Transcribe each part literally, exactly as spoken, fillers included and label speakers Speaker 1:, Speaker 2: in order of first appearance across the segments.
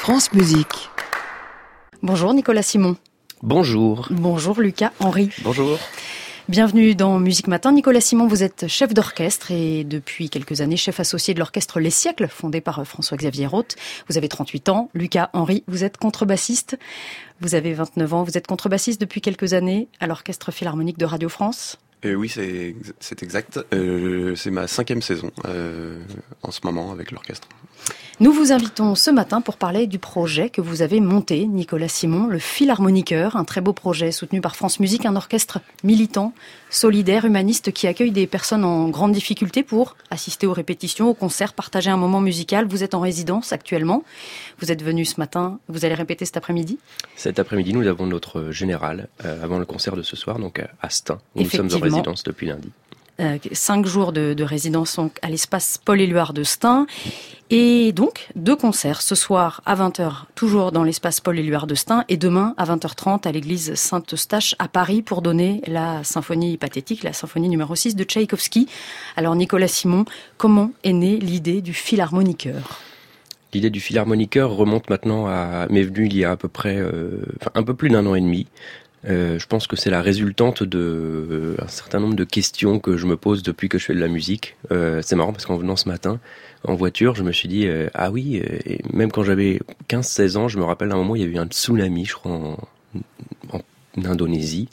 Speaker 1: France Musique.
Speaker 2: Bonjour Nicolas Simon.
Speaker 3: Bonjour.
Speaker 2: Bonjour Lucas Henry.
Speaker 3: Bonjour.
Speaker 2: Bienvenue dans Musique Matin. Nicolas Simon, vous êtes chef d'orchestre et depuis quelques années chef associé de l'orchestre Les Siècles, fondé par François-Xavier Roth. Vous avez trente-huit ans. Lucas Henry, vous êtes contrebassiste. Vous avez vingt-neuf ans. Vous êtes contrebassiste depuis quelques années à l'Orchestre Philharmonique de Radio France.
Speaker 4: Euh, oui, c'est, c'est exact. Euh, c'est ma cinquième saison euh, en ce moment avec l'orchestre.
Speaker 2: Nous vous invitons ce matin pour parler du projet que vous avez monté, Nicolas Simon, le Philharmoniqueur, un très beau projet soutenu par France Musique, un orchestre militant, solidaire, humaniste qui accueille des personnes en grande difficulté pour assister aux répétitions, aux concerts, partager un moment musical. Vous êtes en résidence actuellement. Vous êtes venu ce matin. Vous allez répéter cet après-midi ?
Speaker 3: Cet après-midi, nous avons notre général euh, avant le concert de ce soir, donc à Stein, où nous sommes en résidence depuis lundi.
Speaker 2: Euh, cinq jours de, de résidence donc, à l'espace Paul-Éluard de Stein. Et donc, deux concerts ce soir à vingt heures, toujours dans l'espace Paul-Éluard de Stein, et demain à vingt heures trente à l'église Saint-Eustache à Paris pour donner la symphonie pathétique, la symphonie numéro six de Tchaïkovski. Alors Nicolas Simon, comment est née l'idée du Philharmoniqueur ?
Speaker 3: L'idée du Philharmoniqueur remonte maintenant à... m'est venue il y a à peu près euh, enfin, un peu plus d'un an et demi. Euh, je pense que c'est la résultante de euh, un certain nombre de questions que je me pose depuis que je fais de la musique. Euh, c'est marrant parce qu'en venant ce matin en voiture, je me suis dit euh, ah oui, euh, et même quand j'avais quinze seize ans, je me rappelle d'un moment il y a eu un tsunami, je crois en, en, en Indonésie,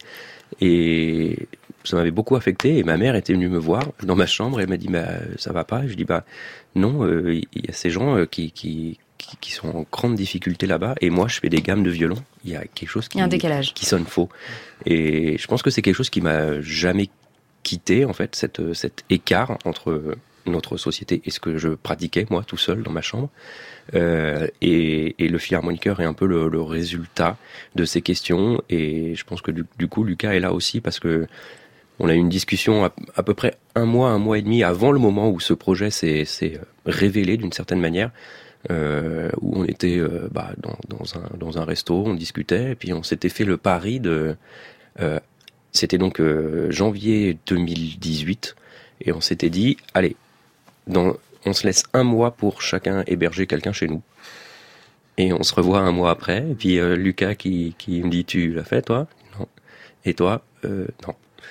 Speaker 3: et ça m'avait beaucoup affecté. Et ma mère était venue me voir dans ma chambre et elle m'a dit bah ça va pas. Et je dis bah non, il euh, y a ces gens euh, qui qui Qui, qui sont en grande difficulté là-bas, et moi je fais des gammes de violon. Il y a quelque chose qui,
Speaker 2: il y a un décalage.
Speaker 3: qui sonne faux, et je pense que c'est quelque chose qui m'a jamais quitté en fait, cette, cet écart entre notre société et ce que je pratiquais moi tout seul dans ma chambre, euh, et, et le Philharmoniqueur est un peu le, le résultat de ces questions. Et je pense que du, du coup Lucas est là aussi parce que on a eu une discussion à, à peu près un mois, un mois et demi avant le moment où ce projet s'est, s'est révélé d'une certaine manière. Euh, où on était euh, bah, dans, dans, un, dans un resto, on discutait, et puis on s'était fait le pari de... Euh, c'était donc euh, janvier deux mille dix-huit, et on s'était dit, allez, dans, on se laisse un mois pour chacun héberger quelqu'un chez nous. Et on se revoit un mois après, et puis euh, Lucas qui, qui me dit, tu l'as fait toi ? Non. Et toi ? euh, Non.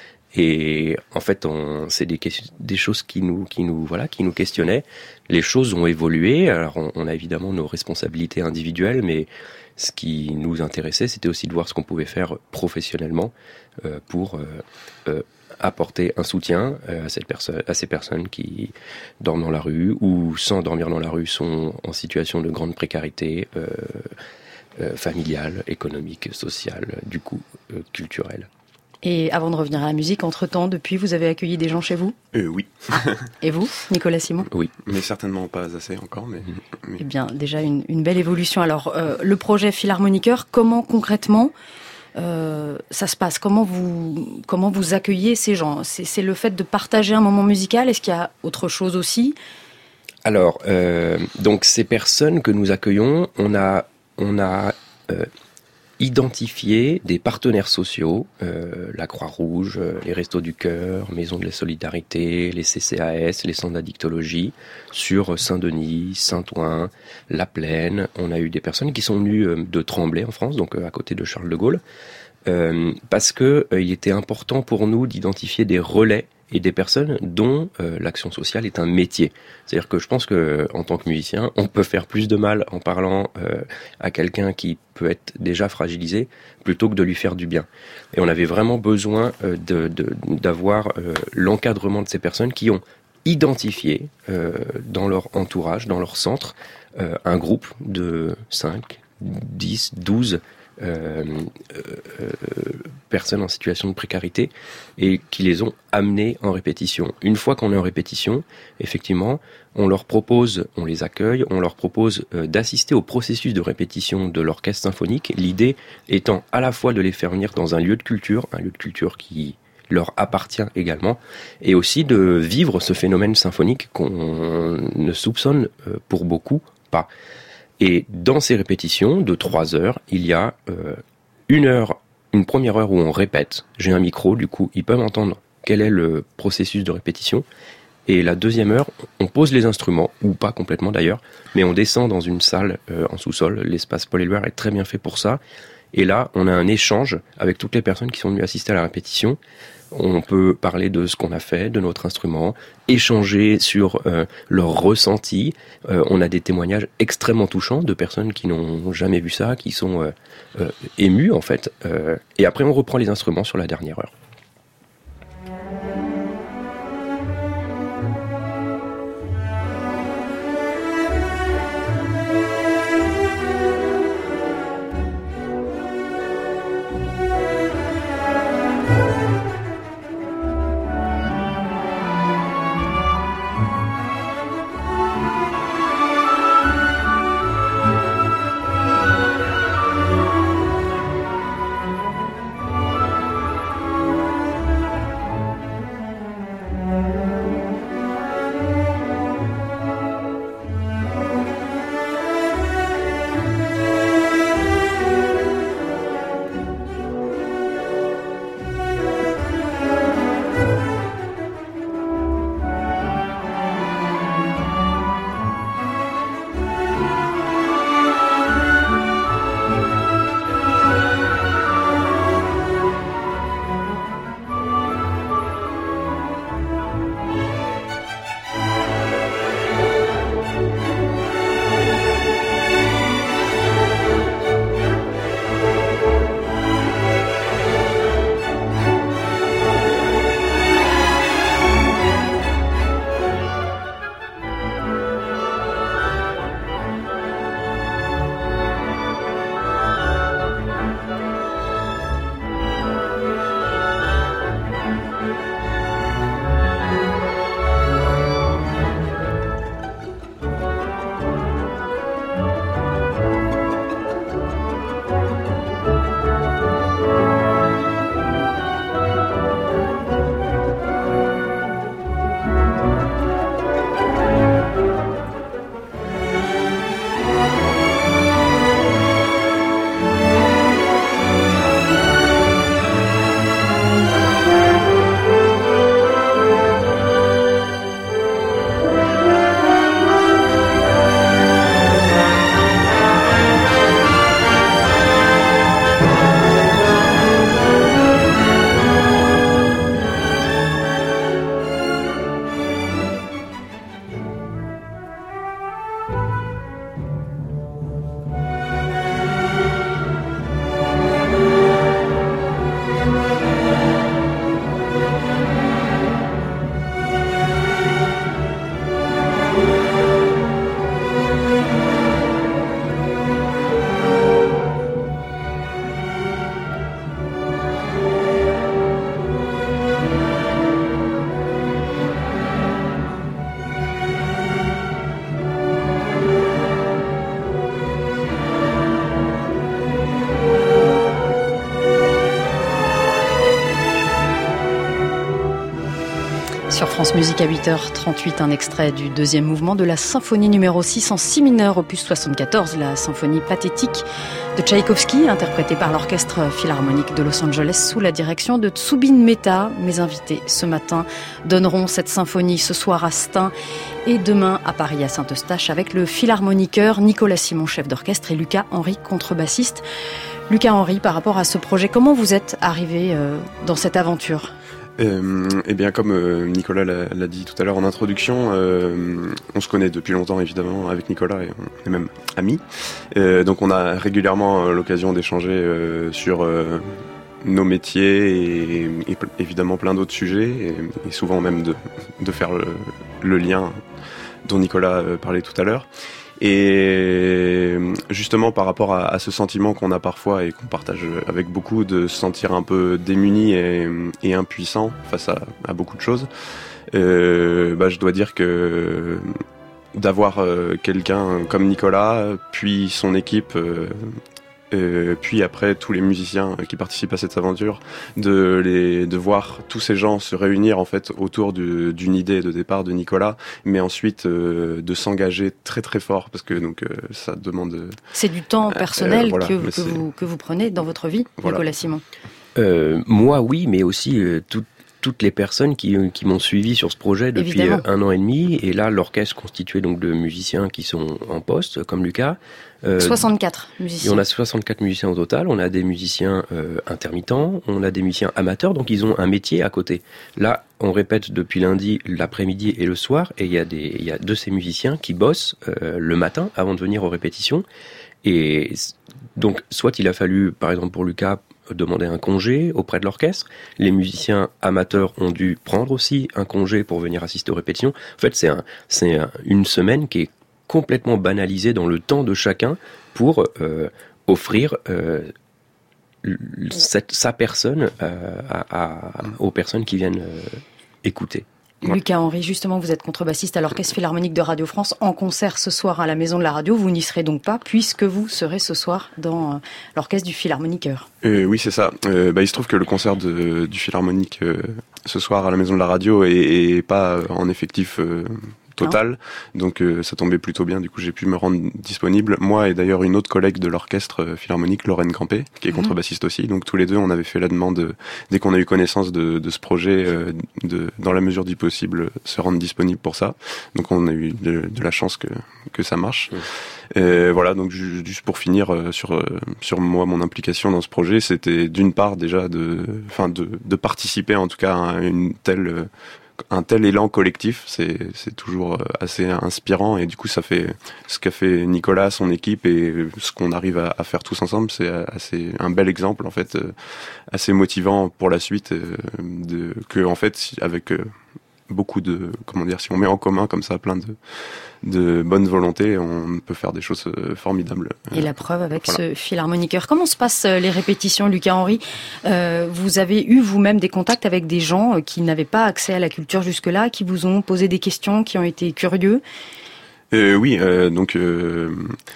Speaker 3: Et en fait, on, c'est des, des choses qui nous, qui nous, voilà, qui nous questionnaient. Les choses ont évolué. Alors, on, on a évidemment nos responsabilités individuelles, mais ce qui nous intéressait, c'était aussi de voir ce qu'on pouvait faire professionnellement euh, pour euh, euh, apporter un soutien à cette personne, à ces personnes qui dorment dans la rue ou, sans dormir dans la rue, sont en situation de grande précarité euh, euh, familiale, économique, sociale, du coup, euh, culturelle.
Speaker 2: Et avant de revenir à la musique, entre-temps, depuis, vous avez accueilli des gens chez vous ?
Speaker 4: Euh, oui.
Speaker 2: Et vous, Nicolas Simon ?
Speaker 3: Oui.
Speaker 4: Mais certainement pas assez encore. Mais, mais...
Speaker 2: Eh bien, déjà une, une belle évolution. Alors, euh, le projet Philharmoniqueur, comment concrètement euh, ça se passe ? Comment vous, comment vous accueillez ces gens ? c'est, c'est le fait de partager un moment musical ? Est-ce qu'il y a autre chose aussi ?
Speaker 3: Alors, euh, donc ces personnes que nous accueillons, on a... On a euh, identifier des partenaires sociaux, euh, la Croix-Rouge, euh, les Restos du Cœur, Maison de la Solidarité, les C C A S, les centres d'addictologie, sur Saint-Denis, Saint-Ouen, La Plaine. On a eu des personnes qui sont venues euh, de Tremblay en France, donc euh, à côté de Charles de Gaulle, euh, parce que euh, il était important pour nous d'identifier des relais et des personnes dont euh, l'action sociale est un métier. C'est-à-dire que je pense que en tant que musicien, on peut faire plus de mal en parlant euh, à quelqu'un qui peut être déjà fragilisé plutôt que de lui faire du bien. Et on avait vraiment besoin euh, de, de, d'avoir euh, l'encadrement de ces personnes qui ont identifié euh, dans leur entourage, dans leur centre, euh, un groupe de cinq, dix, douze Euh, euh, personnes en situation de précarité et qui les ont amenés en répétition. Une fois qu'on est en répétition, effectivement, on leur propose, on les accueille, on leur propose euh, d'assister au processus de répétition de l'orchestre symphonique, l'idée étant à la fois de les faire venir dans un lieu de culture, un lieu de culture qui leur appartient également, et aussi de vivre ce phénomène symphonique qu'on ne soupçonne euh, pour beaucoup pas. Et dans ces répétitions de trois heures, il y a euh, une heure, une première heure où on répète. J'ai un micro, du coup, ils peuvent entendre quel est le processus de répétition. Et la deuxième heure, on pose les instruments, ou pas complètement d'ailleurs, mais on descend dans une salle euh, en sous-sol. L'espace Paul Éluard est très bien fait pour ça. Et là, on a un échange avec toutes les personnes qui sont venues assister à la répétition. On peut parler de ce qu'on a fait, de notre instrument, échanger sur euh, leurs ressentis. Euh, on a des témoignages extrêmement touchants de personnes qui n'ont jamais vu ça, qui sont euh, euh, émues en fait. Euh, et après, on reprend les instruments sur la dernière heure.
Speaker 2: Sur France Musique à huit heures trente-huit, un extrait du deuxième mouvement de la symphonie numéro six en si mineur, opus soixante-quatorze, la symphonie pathétique de Tchaïkovski, interprétée par l'Orchestre Philharmonique de Los Angeles sous la direction de Zubin Mehta. Mes invités ce matin donneront cette symphonie ce soir à Stein et demain à Paris à Saint-Eustache avec le philharmoniqueur Nicolas Simon, chef d'orchestre, et Lucas Henry, contrebassiste. Lucas Henry, par rapport à ce projet, comment vous êtes arrivé euh, dans cette aventure ?
Speaker 4: Euh, eh bien, comme euh, Nicolas l'a, l'a dit tout à l'heure en introduction, euh, on se connaît depuis longtemps évidemment avec Nicolas et on est même amis. Euh, donc on a régulièrement euh, l'occasion d'échanger euh, sur euh, nos métiers et, et évidemment plein d'autres sujets et, et souvent même de, de faire le, le lien dont Nicolas euh, parlait tout à l'heure. Et justement par rapport à, à ce sentiment qu'on a parfois et qu'on partage avec beaucoup, de se sentir un peu démuni et, et impuissant face à, à beaucoup de choses, euh, bah, je dois dire que d'avoir euh, quelqu'un comme Nicolas, puis son équipe, euh, euh, puis après tous les musiciens qui participent à cette aventure, de les de voir tous ces gens se réunir en fait autour du, d'une idée de départ de Nicolas, mais ensuite euh, de s'engager très très fort parce que donc euh, ça demande.
Speaker 2: C'est du temps personnel euh, voilà, que, que vous que vous prenez dans votre vie, voilà. Nicolas Simon.
Speaker 3: Euh, moi oui, mais aussi euh, tout. toutes les personnes qui, qui m'ont suivi sur ce projet depuis Évidemment. un an et demi. Et là, l'orchestre constitué donc de musiciens qui sont en poste, comme Lucas.
Speaker 2: Euh, soixante-quatre musiciens.
Speaker 3: Et on a soixante-quatre musiciens au total. On a des musiciens euh, intermittents, on a des musiciens amateurs, donc ils ont un métier à côté. Là, on répète depuis lundi, l'après-midi et le soir, et il y a des, il y a de ces musiciens qui bossent euh, le matin avant de venir aux répétitions. Et donc, soit il a fallu, par exemple pour Lucas, demander un congé auprès de l'orchestre. Les musiciens amateurs ont dû prendre aussi un congé pour venir assister aux répétitions. En fait, c'est, un, c'est un, une semaine qui est complètement banalisée dans le temps de chacun pour euh, offrir euh, cette, sa personne euh, à, à, aux personnes qui viennent euh, écouter.
Speaker 2: Lucas Henry, justement, vous êtes contrebassiste à l'Orchestre Philharmonique de Radio France en concert ce soir à la Maison de la Radio. Vous n'y serez donc pas puisque vous serez ce soir dans l'Orchestre du Philharmoniqueur.
Speaker 4: Euh, oui, c'est ça. Euh, bah, il se trouve que le concert de, du Philharmonique euh, ce soir à la Maison de la Radio est, est pas en effectif euh, total, non. donc euh, ça tombait plutôt bien, du coup j'ai pu me rendre disponible, moi et d'ailleurs une autre collègue de l'orchestre euh, philharmonique, Lorraine Campé, qui est mmh. contrebassiste aussi, donc tous les deux on avait fait la demande, euh, dès qu'on a eu connaissance de, de ce projet, euh, de, dans la mesure du possible, se rendre disponible pour ça, donc on a eu de, de la chance que, que ça marche. Mmh. Et voilà, donc juste pour finir euh, sur, euh, sur moi, mon implication dans ce projet, c'était d'une part déjà de, enfin de, de participer en tout cas à une telle... Euh, un tel élan collectif, c'est c'est toujours assez inspirant et du coup ça fait ce qu'a fait Nicolas, son équipe et ce qu'on arrive à, à faire tous ensemble, c'est assez un bel exemple en fait, assez motivant pour la suite, de que en fait avec beaucoup de comment dire, si on met en commun comme ça plein de de bonne volonté, on peut faire des choses formidables.
Speaker 2: Et la preuve avec voilà. ce philharmoniqueur. Comment se passent les répétitions, Lucas Henry ? euh, Vous avez eu vous-même des contacts avec des gens qui n'avaient pas accès à la culture jusque-là, qui vous ont posé des questions, qui ont été curieux ?
Speaker 4: euh, Oui, euh, donc... Euh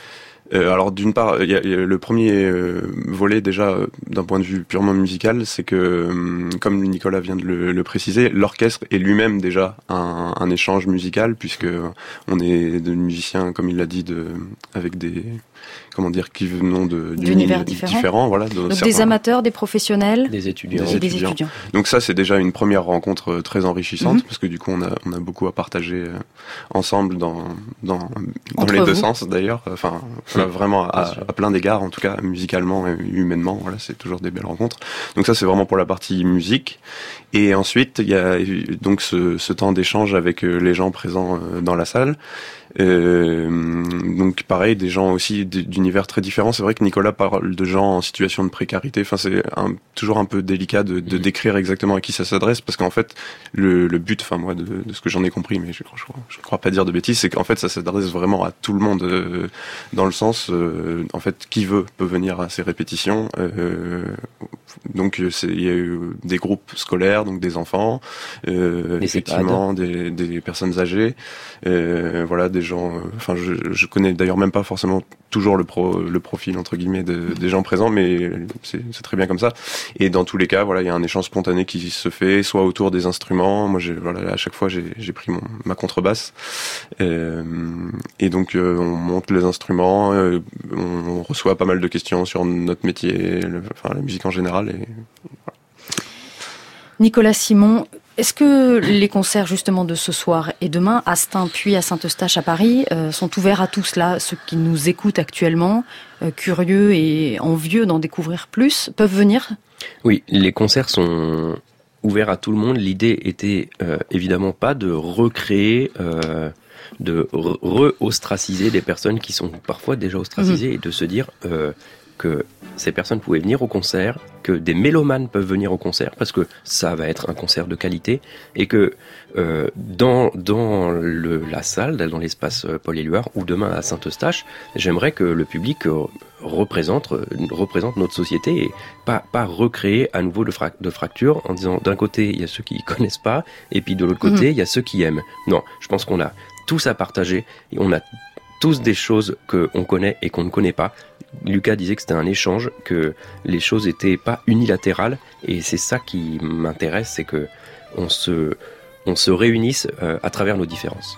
Speaker 4: Euh, alors d'une part, il y a, y a le premier euh, volet déjà euh, d'un point de vue purement musical, c'est que euh, comme Nicolas vient de le, le préciser, l'orchestre est lui-même déjà un, un échange musical puisque on est de musiciens, comme il l'a dit, de avec des comment dire qui venons de
Speaker 2: d'univers différents.
Speaker 4: différents, voilà. De
Speaker 2: Donc
Speaker 4: certains,
Speaker 2: des amateurs, des professionnels,
Speaker 3: des étudiants.
Speaker 2: et des étudiants. étudiants.
Speaker 4: Donc ça, c'est déjà une première rencontre très enrichissante mm-hmm. parce que du coup, on a on a beaucoup à partager ensemble dans dans dans Entre les vous. deux sens d'ailleurs. Enfin. Voilà, vraiment à, à plein d'égards, en tout cas musicalement et humainement, voilà, c'est toujours des belles rencontres. Donc ça c'est vraiment pour la partie musique. Et ensuite il y a donc ce, ce temps d'échange avec les gens présents dans la salle. Euh, donc pareil, des gens aussi d'univers très différents. C'est vrai que Nicolas parle de gens en situation de précarité. Enfin, c'est un, toujours un peu délicat de, de décrire exactement à qui ça s'adresse, parce qu'en fait, le, le but, enfin moi, de, de ce que j'en ai compris, mais je, je, je crois pas dire de bêtises, c'est qu'en fait, ça s'adresse vraiment à tout le monde, euh, dans le sens, euh, en fait, qui veut peut venir à ces répétitions. Euh, donc, c'est, il y a eu des groupes scolaires, donc des enfants, euh, effectivement, des, des personnes âgées, euh, voilà, des gens, enfin je, je connais d'ailleurs même pas forcément toujours le pro, le profil entre guillemets de, des gens présents, mais c'est, c'est très bien comme ça. Et dans tous les cas, voilà, il y a un échange spontané qui se fait, soit autour des instruments. Moi, j'ai, voilà, à chaque fois, j'ai, j'ai pris mon, ma contrebasse, euh, et donc euh, on monte les instruments, euh, on reçoit pas mal de questions sur notre métier, le, enfin la musique en général. Et voilà.
Speaker 2: Nicolas Simon. Est-ce que les concerts justement de ce soir et demain à Stein puis à Saint-Eustache à Paris euh, sont ouverts à tous là, ceux qui nous écoutent actuellement, euh, curieux et envieux d'en découvrir plus, peuvent venir ?
Speaker 3: Oui, les concerts sont ouverts à tout le monde. L'idée était euh, évidemment pas de recréer, euh, de re-ostraciser des personnes qui sont parfois déjà ostracisées mmh. et de se dire euh, que ces personnes pouvaient venir au concert, que des mélomanes peuvent venir au concert, parce que ça va être un concert de qualité, et que euh, dans dans le, la salle, dans l'espace Paul-Éluard, ou demain à Saint-Eustache, j'aimerais que le public euh, représente représente notre société, et pas pas recréer à nouveau de, fra- de fractures en disant d'un côté il y a ceux qui connaissent pas, et puis de l'autre côté mmh. il y a ceux qui aiment. Non, je pense qu'on a tous à partager, et on a tous des choses qu'on connaît et qu'on ne connaît pas. Lucas disait que c'était un échange, que les choses étaient pas unilatérales, et c'est ça qui m'intéresse, c'est que on se, on se réunisse euh, à travers nos différences.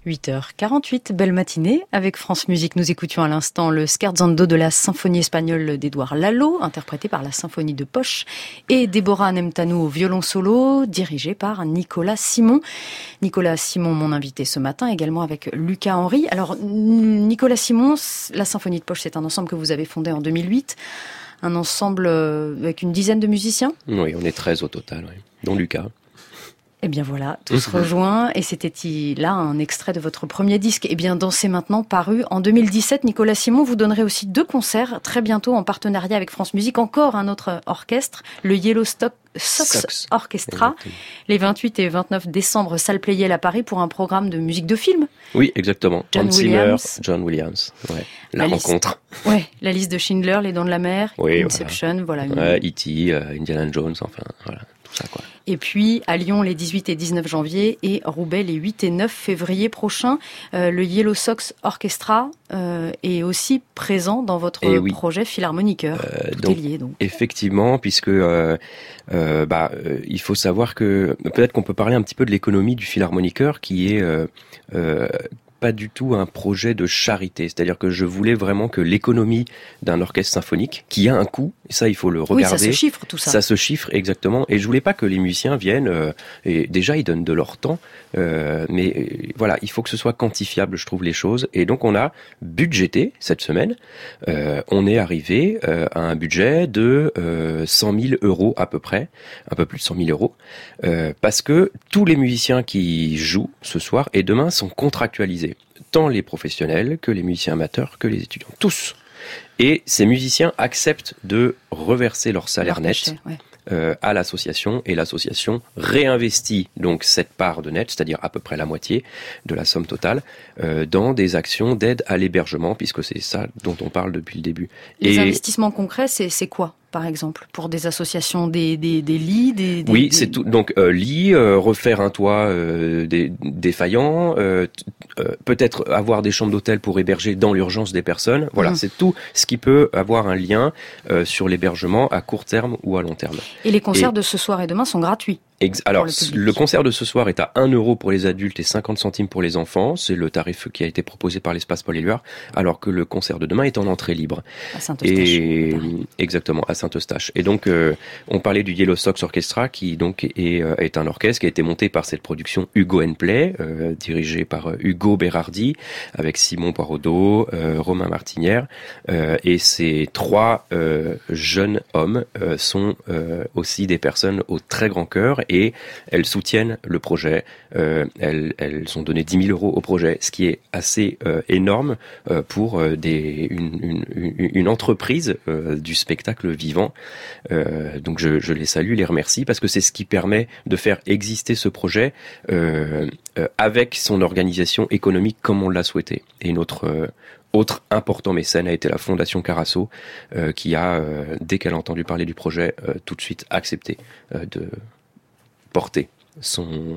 Speaker 2: huit heures quarante-huit, belle matinée. Avec France Musique, nous écoutions à l'instant le Scherzando de la symphonie espagnole d'Édouard Lalo, interprété par la symphonie de Poche, et Déborah Nemtanou au violon solo, dirigé par Nicolas Simon. Nicolas Simon, mon invité ce matin, également avec Lucas Henry. Alors, Nicolas Simon, la symphonie de Poche, c'est un ensemble que vous avez fondé en deux mille huit. Un ensemble avec une dizaine de musiciens ?
Speaker 3: Oui, on est treize au total, oui. Dont Lucas.
Speaker 2: Eh bien voilà, tout se rejoint et c'était là un extrait de votre premier disque. Eh bien Dansez maintenant, paru en deux mille dix-sept. Nicolas Simon, vous donnerez aussi deux concerts très bientôt en partenariat avec France Musique, encore un autre orchestre, le Yellowstock Sox, Sox. Orchestra, exactement. Les vingt-huit et vingt-neuf décembre, salle Pleyel à Paris pour un programme de musique de film.
Speaker 3: Oui, exactement.
Speaker 2: John
Speaker 3: Hans
Speaker 2: Williams.
Speaker 3: Zimmer, John Williams. Ouais. La,
Speaker 2: la
Speaker 3: rencontre.
Speaker 2: Liste, ouais, la liste de Schindler, Les Dents de la Mer,
Speaker 3: oui,
Speaker 2: Inception, voilà.
Speaker 3: voilà. Ouais, E T, euh, Indiana Jones, enfin, voilà, tout ça, quoi.
Speaker 2: Et puis à Lyon les dix-huit et dix-neuf janvier et Roubaix les huit et neuf février prochains. Euh, le Yellow Sox Orchestra euh, est aussi présent dans votre et projet oui. Philharmoniqueur. Euh, Tout donc, est lié donc.
Speaker 3: Effectivement, puisque euh, euh, bah, euh, il faut savoir que peut-être qu'on peut parler un petit peu de l'économie du Philharmoniqueur qui est euh, euh, pas du tout un projet de charité. C'est-à-dire que je voulais vraiment que l'économie d'un orchestre symphonique, qui a un coût, et ça il faut le regarder.
Speaker 2: Oui, ça se chiffre tout ça.
Speaker 3: Ça se chiffre exactement. Et je voulais pas que les musiciens viennent, euh, et déjà ils donnent de leur temps, euh, mais euh, voilà, il faut que ce soit quantifiable, je trouve, les choses. Et donc on a budgété cette semaine, euh, on est arrivé euh, à un budget de euh, cent mille euros à peu près, un peu plus de cent mille euros, euh, parce que tous les musiciens qui jouent ce soir et demain sont contractualisés. Tant les professionnels que les musiciens amateurs que les étudiants, tous. Et ces musiciens acceptent de reverser leur salaire leur net cachet, ouais. euh, à l'association et l'association réinvestit donc cette part de net, c'est-à-dire à peu près la moitié de la somme totale, euh, dans des actions d'aide à l'hébergement, puisque c'est ça dont on parle depuis le début.
Speaker 2: Les
Speaker 3: et
Speaker 2: investissements concrets, c'est, c'est quoi ? Par exemple, pour des associations, des, des, des lits, des, des
Speaker 3: oui,
Speaker 2: des...
Speaker 3: c'est tout. Donc euh, lits, euh, refaire un toit euh, des, défaillant, euh, euh, peut-être avoir des chambres d'hôtel pour héberger dans l'urgence des personnes. Voilà, mmh. c'est tout ce qui peut avoir un lien euh, sur l'hébergement à court terme ou à long terme.
Speaker 2: Et les concerts et... de ce soir et demain sont gratuits.
Speaker 3: Ex- Alors, le, le concert de ce soir est à un euro pour les adultes et cinquante centimes pour les enfants. C'est le tarif qui a été proposé par l'espace Paul-Éluard, alors que le concert de demain est en entrée libre.
Speaker 2: À Saint-Eustache.
Speaker 3: Et exactement, à Saint-Eustache. Et donc, euh, on parlait du Yellow Sox Orchestra, qui donc est, euh, est un orchestre qui a été monté par cette production Hugo and Play, euh, dirigé par euh, Hugo Berardi, avec Simon Poirodeau, euh, Romain Martinière. Euh, et ces trois euh, jeunes hommes euh, sont euh, aussi des personnes au très grand cœur. Et elles soutiennent le projet. Euh, elles, elles ont donné dix mille euros au projet, ce qui est assez euh, énorme euh, pour euh, des, une, une, une entreprise euh, du spectacle vivant. Euh, donc je, je les salue, les remercie, parce que c'est ce qui permet de faire exister ce projet euh, euh, avec son organisation économique comme on l'a souhaité. Et notre euh, autre important mécène a été la Fondation Carasso, euh, qui a, euh, dès qu'elle a entendu parler du projet, euh, tout de suite accepté euh, de porter son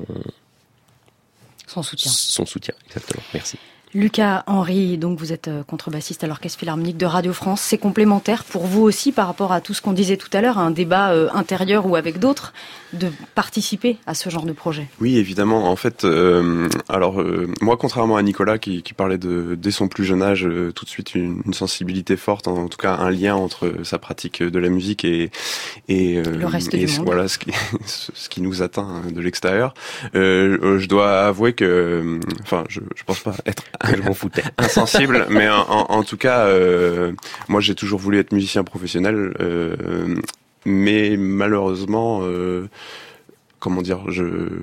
Speaker 2: son soutien.
Speaker 3: Son soutien, exactement. Merci.
Speaker 2: Lucas Henry, donc vous êtes contrebassiste à l'Orchestre Philharmonique de Radio France. C'est complémentaire pour vous aussi par rapport à tout ce qu'on disait tout à l'heure, un débat euh, intérieur ou avec d'autres, de participer à ce genre de projet.
Speaker 4: Oui, évidemment. En fait, euh, alors euh, moi, contrairement à Nicolas qui, qui parlait de dès son plus jeune âge, euh, tout de suite une, une sensibilité forte, en, en tout cas un lien entre sa pratique de la musique et et, euh,
Speaker 2: le reste
Speaker 4: et
Speaker 2: du monde.
Speaker 4: Voilà ce qui ce qui nous atteint de l'extérieur. Euh, je dois avouer que, enfin, je je pense pas être
Speaker 3: je m'en foutais.
Speaker 4: Insensible, mais en, en, en tout cas, euh, moi j'ai toujours voulu être musicien professionnel, euh, mais malheureusement, euh, comment dire, je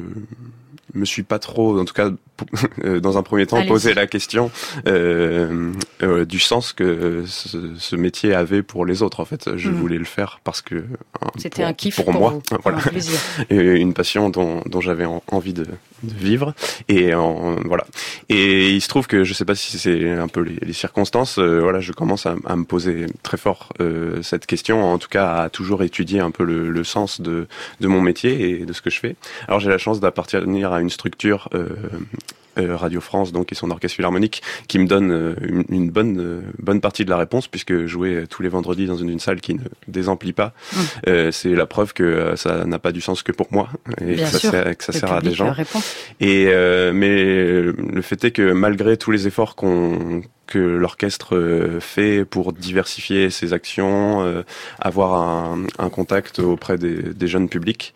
Speaker 4: me suis pas trop, en tout cas dans un premier temps, Allez-y. posé la question euh, euh, du sens que ce, ce métier avait pour les autres. En fait, je mmh. voulais le faire parce que euh,
Speaker 2: c'était
Speaker 4: pour,
Speaker 2: un kiff
Speaker 4: pour,
Speaker 2: pour
Speaker 4: moi,
Speaker 2: vous,
Speaker 4: voilà,
Speaker 2: un plaisir.
Speaker 4: Et une passion dont, dont j'avais en, envie de, de vivre. Et en, voilà. Et il se trouve que je sais pas si c'est un peu les, les circonstances. Euh, voilà, je commence à, à me poser très fort euh, cette question. En tout cas, à toujours étudier un peu le, le sens de de mon métier et de ce que je fais. Alors j'ai la chance d'appartenir à une structure euh, euh, Radio France donc et son orchestre philharmonique qui me donne euh, une, une bonne euh, bonne partie de la réponse, puisque jouer tous les vendredis dans une, une salle qui ne désemplit pas, mmh. euh, c'est la preuve que euh, ça n'a pas du sens que pour moi et
Speaker 2: Bien
Speaker 4: que ça
Speaker 2: sûr,
Speaker 4: sert, que ça sert à des gens.
Speaker 2: Répond.
Speaker 4: Et euh, mais le fait est que malgré tous les efforts qu'on que l'orchestre fait pour diversifier ses actions, euh, avoir un, un contact auprès des, des jeunes publics.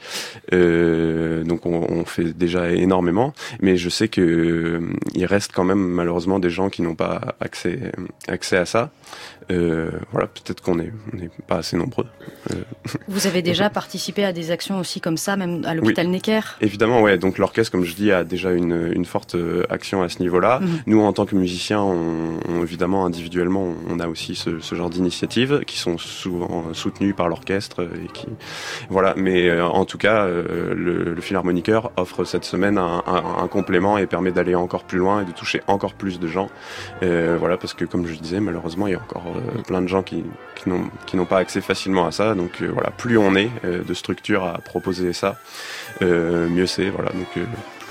Speaker 4: Euh, donc on, on fait déjà énormément, mais je sais que euh, il reste quand même malheureusement des gens qui n'ont pas accès accès à ça. Euh, voilà, peut-être qu'on est, on n'est pas assez nombreux. Euh...
Speaker 2: Vous avez déjà participé à des actions aussi comme ça, même à l'hôpital
Speaker 4: oui,
Speaker 2: Necker?
Speaker 4: Évidemment, ouais. Donc l'orchestre, comme je dis, a déjà une, une forte action à ce niveau-là. Mmh. Nous, en tant que musiciens, on, on, évidemment, individuellement, on a aussi ce, ce genre d'initiatives qui sont souvent soutenues par l'orchestre et qui, voilà. Mais euh, en tout cas, euh, le, le Philharmoniker offre cette semaine un, un, un complément et permet d'aller encore plus loin et de toucher encore plus de gens. Euh, voilà, parce que comme je disais, malheureusement, il y a encore euh, plein de gens qui, qui n'ont qui n'ont pas accès facilement à ça. Donc euh, voilà, plus on est euh, de structures à proposer ça, euh, mieux c'est. Voilà. Donc euh...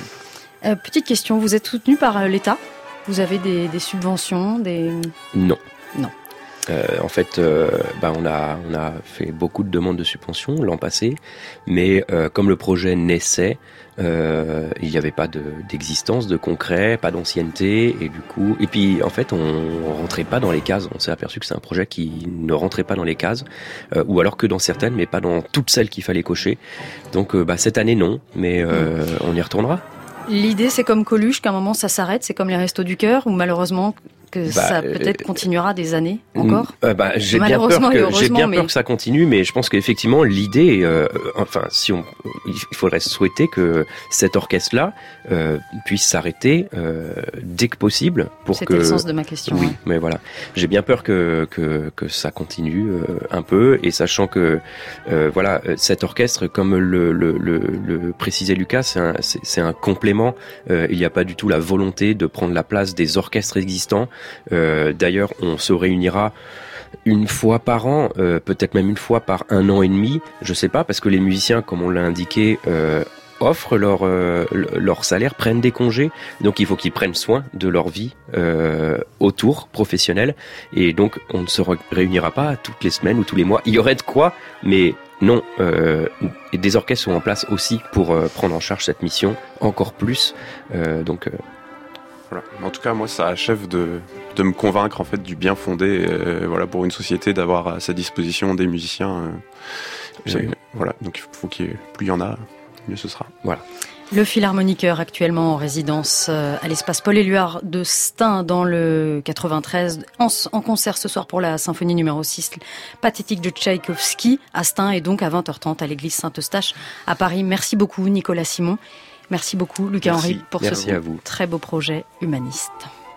Speaker 2: Euh, petite question, vous êtes soutenu par euh, l'État? Vous avez des, des subventions, des
Speaker 3: non.
Speaker 2: Non.
Speaker 3: Euh, en fait, euh, bah on a on a fait beaucoup de demandes de subventions l'an passé, mais euh, comme le projet naissait, euh, il n'y avait pas de, d'existence, de concret, pas d'ancienneté, et du coup, et puis en fait, on, on rentrait pas dans les cases. On s'est aperçu que c'est un projet qui ne rentrait pas dans les cases, euh, ou alors que dans certaines, mais pas dans toutes celles qu'il fallait cocher. Donc, euh, bah cette année non, mais euh, on y retournera.
Speaker 2: L'idée, c'est comme Coluche, qu'à un moment ça s'arrête, c'est comme les Restos du Cœur, ou malheureusement que
Speaker 3: bah,
Speaker 2: ça peut-être
Speaker 3: euh,
Speaker 2: continuera des années encore.
Speaker 3: Euh, bah, j'ai bien peur que j'ai bien
Speaker 2: mais...
Speaker 3: peur que ça continue, mais je pense qu'effectivement l'idée, euh, enfin, si on, il faudrait souhaiter que cet orchestre-là euh, puisse s'arrêter euh, dès que possible pour
Speaker 2: C'était
Speaker 3: que.
Speaker 2: le sens de ma question.
Speaker 3: Oui,
Speaker 2: ouais.
Speaker 3: mais voilà, j'ai bien peur que que que ça continue euh, un peu, et sachant que euh, voilà, cet orchestre, comme le le le, le précisait Lucas, c'est un c'est, c'est un complément. Euh, il n'y a pas du tout la volonté de prendre la place des orchestres existants. Euh, d'ailleurs, on se réunira une fois par an, euh, peut-être même une fois par un an et demi, je sais pas, parce que les musiciens, comme on l'a indiqué, euh, offrent leur euh, leur salaire, prennent des congés, donc il faut qu'ils prennent soin de leur vie euh, autour professionnelle, et donc on ne se réunira pas toutes les semaines ou tous les mois. Il y aurait de quoi, mais non, euh, des orchestres sont en place aussi pour euh, prendre en charge cette mission encore plus, euh, donc. Euh,
Speaker 4: Voilà. En tout cas, moi, ça achève de, de me convaincre en fait du bien fondé, euh, voilà, pour une société d'avoir à sa disposition des musiciens. Euh, et, voilà. Donc, il faut qu'il y ait, plus il y en a, mieux ce sera. Voilà.
Speaker 2: Le Philharmoniker actuellement en résidence à l'espace Paul-Éluard de Stein dans le quatre-vingt-treize, en, en concert ce soir pour la symphonie numéro six, Pathétique de Tchaïkovski à Stein, et donc à vingt heures trente à l'église Saint-Eustache à Paris. Merci beaucoup Nicolas Simon. Merci beaucoup Lucas
Speaker 3: Merci.
Speaker 2: Henry pour
Speaker 3: Merci
Speaker 2: ce
Speaker 3: à vous.
Speaker 2: très beau projet humaniste.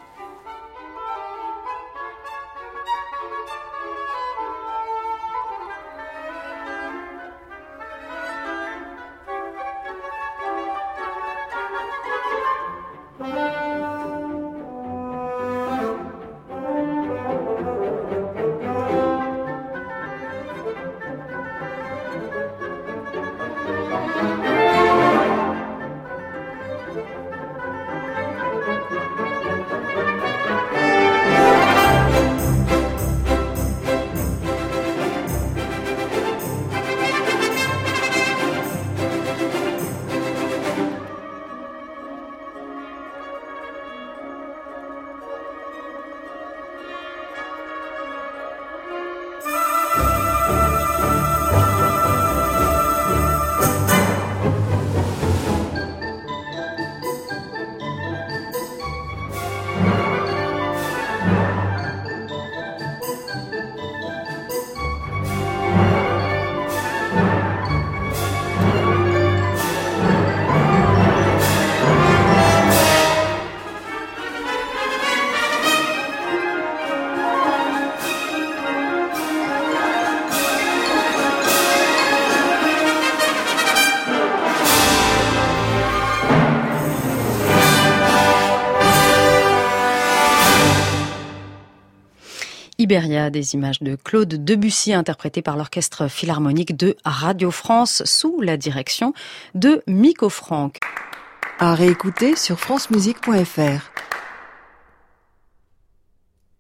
Speaker 2: Iberia, des images de Claude Debussy interprétées par l'orchestre philharmonique de Radio France sous la direction de Miko Franck.
Speaker 1: À réécouter sur francemusique point f r.